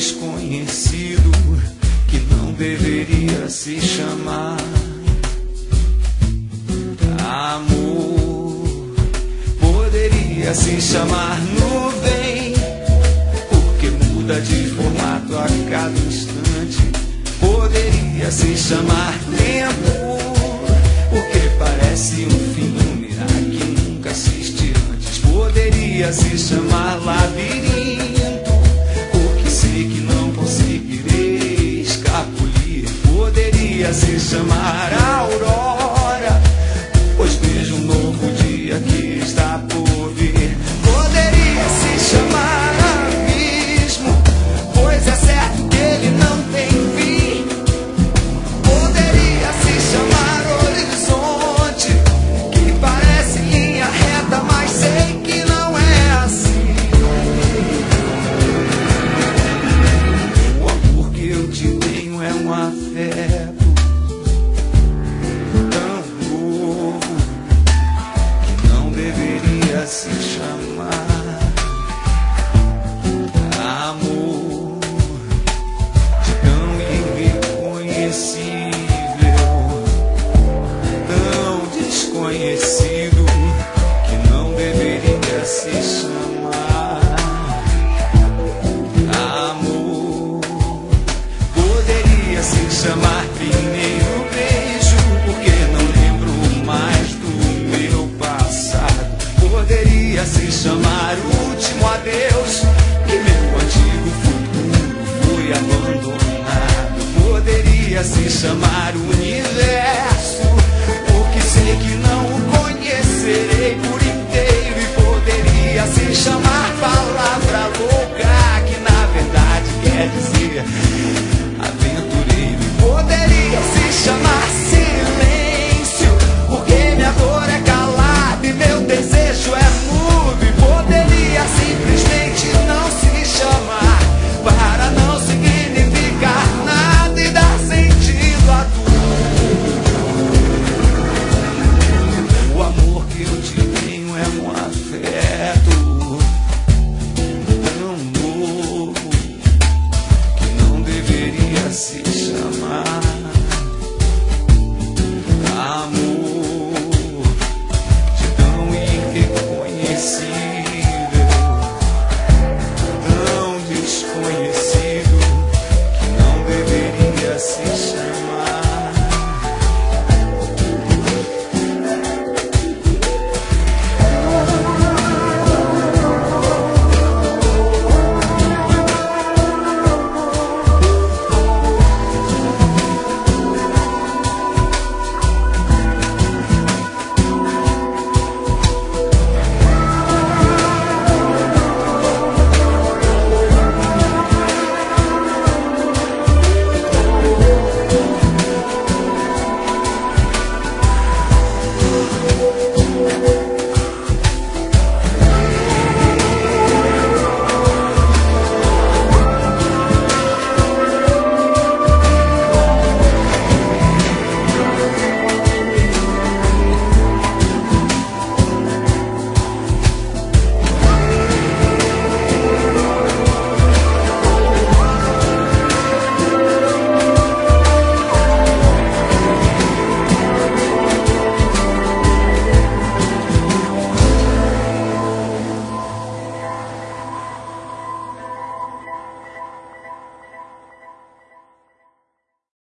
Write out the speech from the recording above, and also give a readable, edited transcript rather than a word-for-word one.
desconhecido que não deveria se chamar amor. Poderia se chamar nuvem, porque muda de formato a cada instante. Poderia se chamar tempo, porque parece um filme que nunca assisti antes. Poderia se chamar labirinto, porque sei que não conseguirei escapulir. Poderia se chamar aurora, pois vejo um novo dia que está por vir. Poderia se chamar abismo, pois é certo que ele não tem fim. Poderia se chamar horizonte, que parece linha reta, mas sei que não é assim. O amor que eu te tenho é um afeto tão novo que não deveria se chamar amor, tão irreconhecível, tão desconhecido que não deveria se chamar amor. Poderia se chamar primeiro beijo, porque não lembro mais do meu passado. Poderia se chamar último adeus, que meu antigo futuro foi abandonado. Poderia se chamar universo, porque sei que não o conhecerei por inteiro. E poderia se chamar palavra louca, que na verdade quer dizer aventureiro. E poderia se chamar silêncio, porque minha dor é calada e meu desejo é mudo. E poderia simplesmente não se chamar, para não significar nada e dar sentido a tudo. O amor que eu te tenho é um afeto tão novo que não deveria se chamar amor, de tão irreconhecido